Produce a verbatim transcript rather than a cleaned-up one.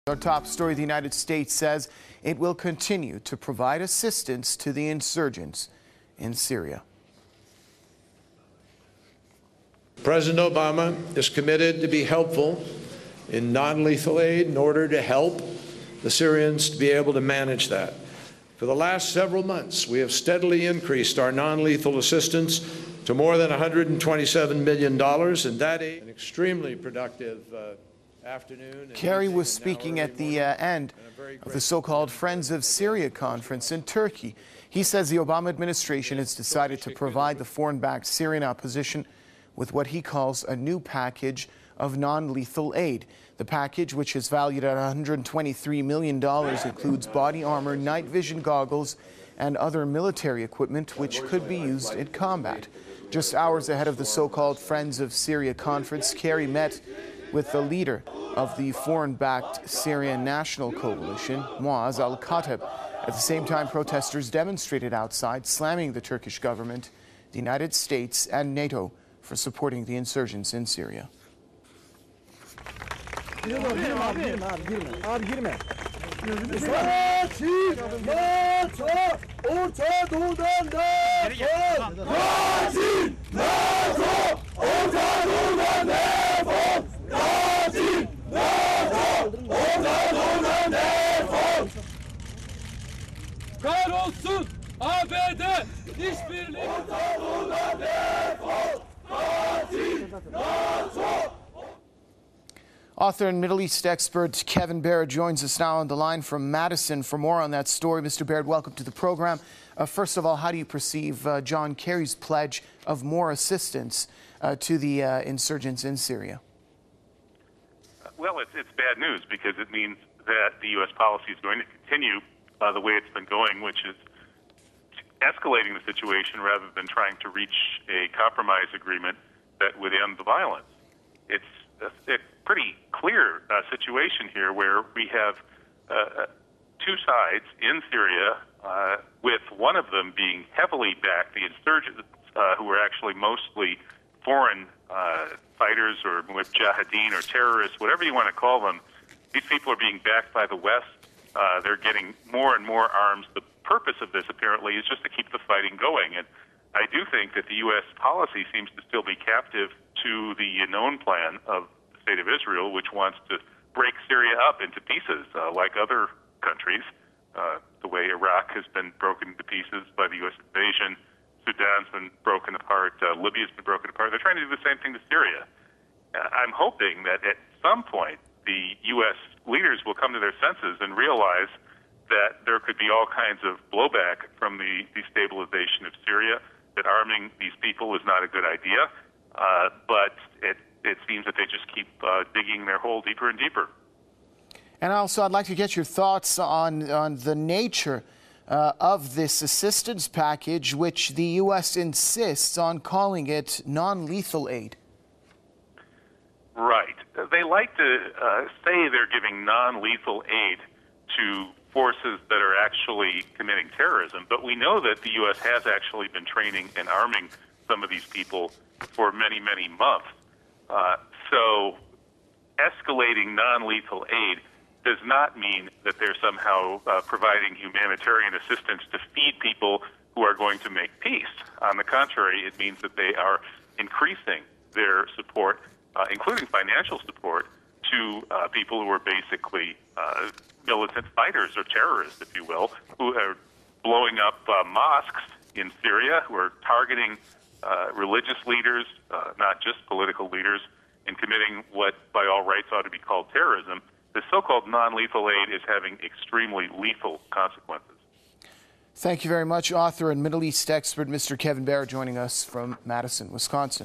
Our top story: the United States says it will continue to provide assistance to the insurgents in Syria. President Obama is committed to be helpful in non-lethal aid in order to help the Syrians to be able to manage that. For the last several months, we have steadily increased our non-lethal assistance to more than one hundred twenty-seven million dollars, and that aid, an extremely productive uh, afternoon. Kerry was speaking at the uh, end of the so-called Friends of Syria conference in Turkey. He says the Obama administration has decided to provide the foreign-backed Syrian opposition with what he calls a new package of non-lethal aid. The package, which is valued at one hundred twenty-three million dollars, includes body armor, night vision goggles, and other military equipment which could be used in combat. Just hours ahead of the so-called Friends of Syria conference, Kerry met with the leader of the foreign-backed Syrian National Coalition, Muaz al-Khatib. At the same time, protesters demonstrated outside, slamming the Turkish government, the United States, and NATO for supporting the insurgents in Syria. Kahrolsun A B D işbirliği. Author and Middle East expert Kevin Baird joins us now on the line from Madison for more on that story. Mister Baird, welcome to the program. Uh, first of all, how do you perceive uh, John Kerry's pledge of more assistance uh, to the uh, insurgents in Syria? Well, it's, it's bad news because it means that the U S policy is going to continue uh, the way it's been going, which is escalating the situation rather than trying to reach a compromise agreement that would end the violence. It's a, a pretty clear uh, situation here where we have uh, two sides in Syria, uh, with one of them being heavily backed, the insurgents, uh, who are actually mostly foreign uh, fighters or mujahideen or terrorists, whatever you want to call them. These people are being backed by the West. Uh, they're getting more and more arms. The purpose of this, apparently, is just to keep the fighting going. And I do think that the U S policy seems to still be captive to the known plan of the State of Israel, which wants to break Syria up into pieces, uh, like other countries, uh, the way Iraq has been broken to pieces by the U S invasion. Sudan's been broken apart. Uh, Libya's been broken apart. They're trying to do the same thing to Syria. Uh, I'm hoping that at some point the U S leaders will come to their senses and realize that there could be all kinds of blowback from the destabilization of Syria, that arming these people is not a good idea, uh, but it, it seems that they just keep uh, digging their hole deeper and deeper. And also, I'd like to get your thoughts on, on the nature uh, of this assistance package, which the U S insists on calling it non-lethal aid. Right. They like to uh, say they're giving non-lethal aid to forces that are actually committing terrorism, but we know that the U S has actually been training and arming some of these people for many, many months. Uh, so escalating non-lethal aid does not mean that they're somehow uh, providing humanitarian assistance to feed people who are going to make peace. On the contrary, it means that they are increasing their support, uh, including financial support, to uh, people who are basically uh, militant fighters or terrorists, if you will, who are blowing up uh, mosques in Syria, who are targeting uh, religious leaders, uh, not just political leaders, and committing what by all rights ought to be called terrorism. The so-called non-lethal aid is having extremely lethal consequences. Thank you very much, author and Middle East expert Mister Kevin Baird, joining us from Madison, Wisconsin.